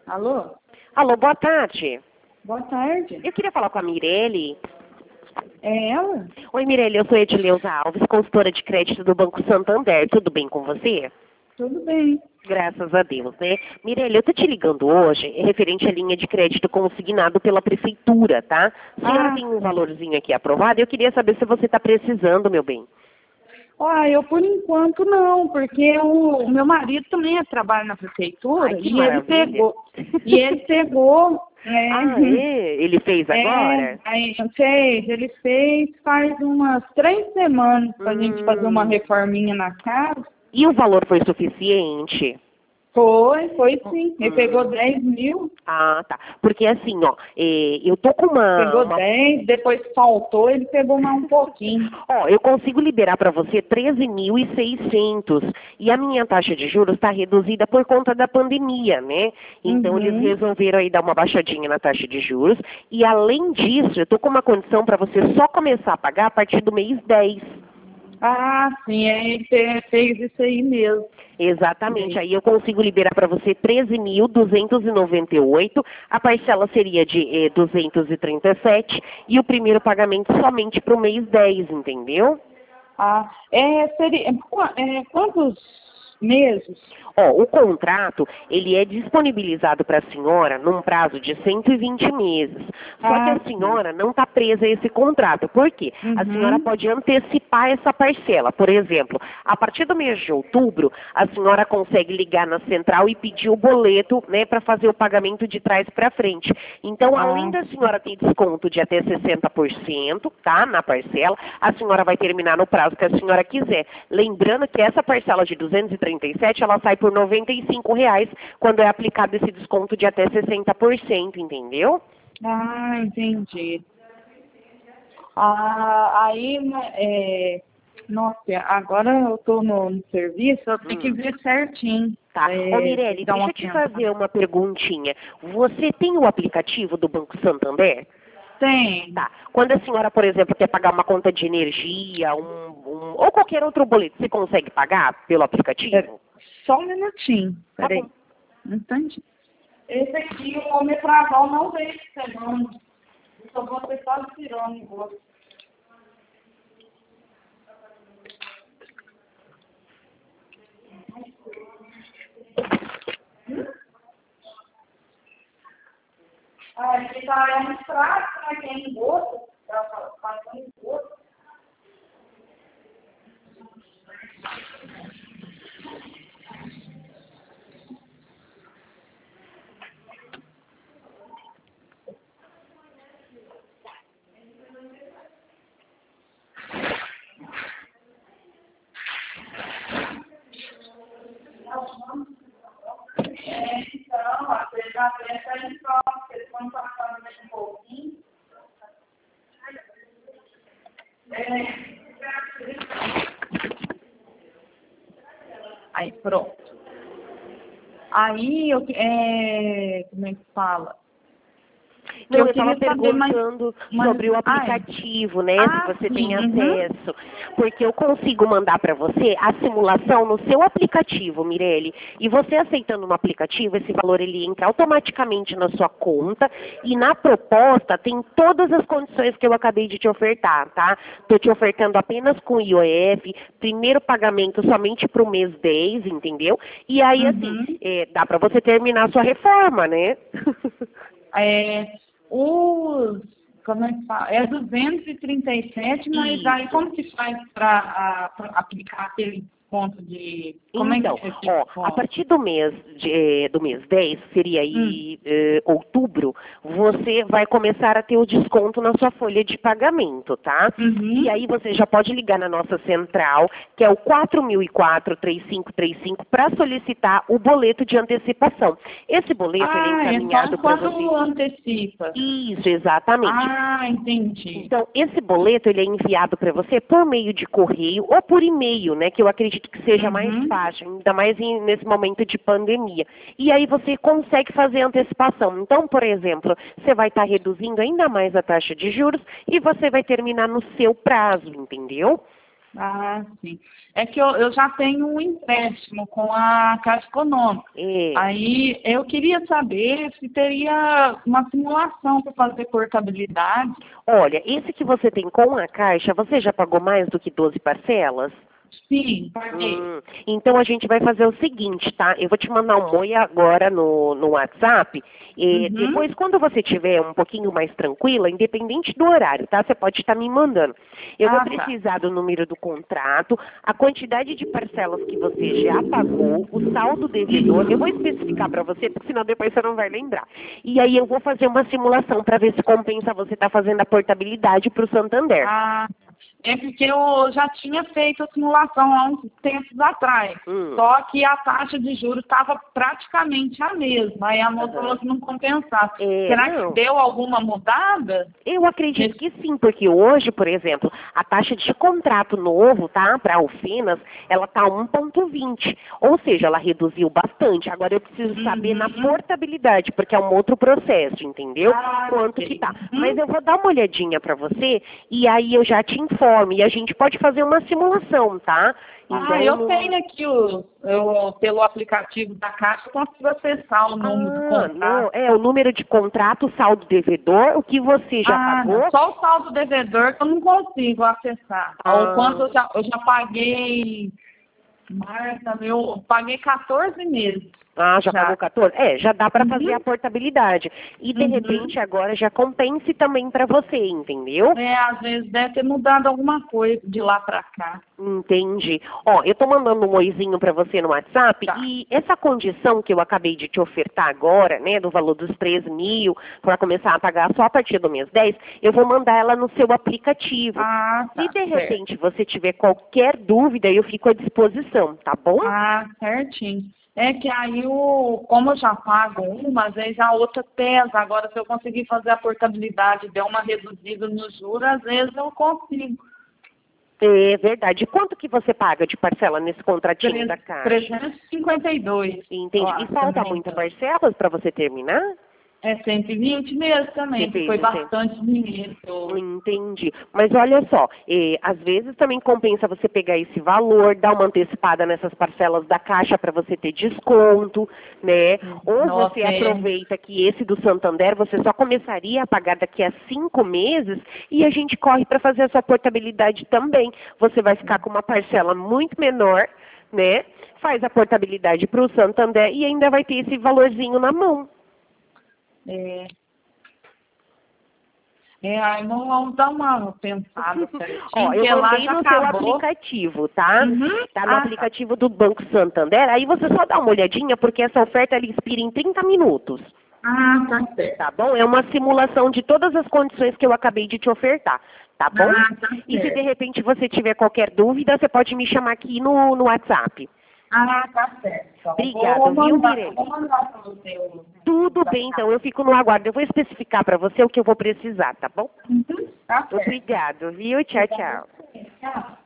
Alô? Alô, boa tarde. Boa tarde. Eu queria falar com a Mirelle. É ela? Oi, Mirelle, eu sou Edileuza Alves, consultora de crédito do Banco Santander. Tudo bem com você? Tudo bem. Graças a Deus, né? Mirelle, eu tô te ligando hoje referente à linha de crédito consignado pela prefeitura, tá? A senhora tem um valorzinho aqui aprovado e eu queria saber se você está precisando, meu bem. Eu por enquanto não, porque o meu marido também trabalha na prefeitura. Ai, que e ele maravilha. pegou. E ele pegou. Ah, é? Ele fez agora? Ele fez faz umas 3 semanas pra gente fazer uma reforminha na casa. E o valor foi suficiente? Foi sim. Ele pegou 10 mil. Ah, tá. Porque assim, ó, eu tô com uma... Pegou 10, depois faltou, ele pegou mais um pouquinho. Ó, eu consigo liberar para você 13.600 e a minha taxa de juros está reduzida por conta da pandemia, né? Então eles resolveram aí dar uma baixadinha na taxa de juros e além disso, eu tô com uma condição para você só começar a pagar a partir do mês 10. Ah, sim, ele fez isso aí mesmo. Exatamente, aí eu consigo liberar para você 13.298, a parcela seria de 237 e o primeiro pagamento somente para o mês 10, entendeu? Quantos meses? Ó, o contrato, ele é disponibilizado para a senhora num prazo de 120 meses. Só que a senhora não está presa a esse contrato. Por quê? A senhora pode antecipar essa parcela. Por exemplo, a partir do mês de outubro, a senhora consegue ligar na central e pedir o boleto, né, para fazer o pagamento de trás para frente. Então, além da senhora ter desconto de até 60%, tá, na parcela, a senhora vai terminar no prazo que a senhora quiser. Lembrando que essa parcela de 237, ela sai por R$ 95 quando é aplicado esse desconto de até 60%, entendeu? Ah, entendi. Nossa, agora eu estou no serviço, eu tenho que ver certinho. Tá. Ô, Mirelle, deixa eu te fazer uma perguntinha. Você tem o aplicativo do Banco Santander? Tem. Tá. Quando a senhora, por exemplo, quer pagar uma conta de energia, ou qualquer outro boleto, você consegue pagar pelo aplicativo? Só um minutinho. Peraí. Um instante. Esse aqui, o omeprazol não veio esse semana. Eu só vou ter só tirando em gosto. Aqui tá um fraco, né? Que é em gosto. Tá passando em gosto. Então, você já pensa em prova, vocês vão passar mais um pouquinho. Aí, pronto. Aí, como é que fala? Não, eu estava perguntando sobre o aplicativo, né? Se você tem acesso. Porque eu consigo mandar para você a simulação no seu aplicativo, Mirelle. E você aceitando no aplicativo, esse valor ele entra automaticamente na sua conta. E na proposta tem todas as condições que eu acabei de te ofertar, tá? Estou te ofertando apenas com IOF, primeiro pagamento somente para o mês 10, entendeu? E aí, assim, dá para você terminar a sua reforma, né? Como é que fala? É 237, mas aí como que faz para aplicar aquele ponto de... A partir do mês 10, seria aí outubro, você vai começar a ter o desconto na sua folha de pagamento, tá? E aí você já pode ligar na nossa central, que é o 4004-3535, para solicitar o boleto de antecipação. Esse boleto ele é encaminhado para você... quando antecipa. Isso, exatamente. Entendi. Então, esse boleto ele é enviado para você por meio de correio ou por e-mail, né? Que eu acredito que seja mais fácil, ainda mais nesse momento de pandemia. E aí você consegue fazer a antecipação. Então, por exemplo, você vai estar reduzindo ainda mais a taxa de juros e você vai terminar no seu prazo, entendeu? Ah, sim. É que eu já tenho um empréstimo com a Caixa Econômica. Aí eu queria saber se teria uma simulação para fazer portabilidade. Olha, esse que você tem com a Caixa, você já pagou mais do que 12 parcelas? Sim, paguei. Então a gente vai fazer o seguinte, tá? Eu vou te mandar um oi agora no WhatsApp. E depois, quando você estiver um pouquinho mais tranquila, independente do horário, tá? Você pode estar me mandando. Eu vou precisar do número do contrato, a quantidade de parcelas que você já pagou, o saldo devedor. Eu vou especificar para você, porque senão depois você não vai lembrar. E aí eu vou fazer uma simulação para ver se compensa você estar fazendo a portabilidade para o Santander. É porque eu já tinha feito a simulação há uns tempos atrás. Só que a taxa de juros estava praticamente a mesma. Aí a moça falou que não compensava. Será que deu alguma mudada? Eu acredito que sim, porque hoje, por exemplo, a taxa de contrato novo, tá, para a Alfenas, ela tá 1,20. Ou seja, ela reduziu bastante. Agora eu preciso saber na portabilidade, porque é um outro processo, entendeu? Quanto que tá. Mas eu vou dar uma olhadinha para você e aí eu já te informo. E a gente pode fazer uma simulação, tá? Então, eu tenho aqui pelo aplicativo da Caixa, eu consigo acessar o número do contrato. Não, o número de contrato, o saldo devedor, o que você já pagou. Não, só o saldo devedor que eu não consigo acessar. O quanto eu já paguei, Marta, eu paguei 14 meses. Já pagou 14? Já dá para fazer a portabilidade. E, de repente, agora já compense também para você, entendeu? Às vezes deve ter mudado alguma coisa de lá para cá. Entendi. Ó, eu tô mandando um oizinho para você no WhatsApp e essa condição que eu acabei de te ofertar agora, né, do valor dos 13 mil, para começar a pagar só a partir do mês 10, eu vou mandar ela no seu aplicativo. Se de repente você tiver qualquer dúvida, eu fico à disposição, tá bom? Certinho. É que aí, como eu já pago uma, às vezes a outra pesa. Agora, se eu conseguir fazer a portabilidade e der uma reduzida no juros, às vezes eu consigo. É verdade. Quanto que você paga de parcela nesse contratinho da Caixa? 352. Entendi. E falta muitas parcelas para você terminar? 120 mesmo também, que foi bastante dinheiro. Entendi. Mas olha só, às vezes também compensa você pegar esse valor, dar uma antecipada nessas parcelas da Caixa para você ter desconto, né? Ou você aproveita que esse do Santander você só começaria a pagar daqui a 5 meses e a gente corre para fazer a sua portabilidade também. Você vai ficar com uma parcela muito menor, né? Faz a portabilidade para o Santander e ainda vai ter esse valorzinho na mão. Aí vamos dar uma pensada certinho. Eu mandei no seu aplicativo, tá? Tá no aplicativo do Banco Santander. Aí você só dá uma olhadinha, porque essa oferta ela expira em 30 minutos. Tá certo. Tá bom? É uma simulação de todas as condições que eu acabei de te ofertar, tá bom? E se de repente você tiver qualquer dúvida, você pode me chamar aqui no WhatsApp. Tá certo. Obrigada, viu, Mirelle? Vou mandar para você. Tudo bem, então, eu fico no aguardo. Eu vou especificar para você o que eu vou precisar, tá bom? Tá certo. Obrigado, viu? Tchau, tchau. Tchau.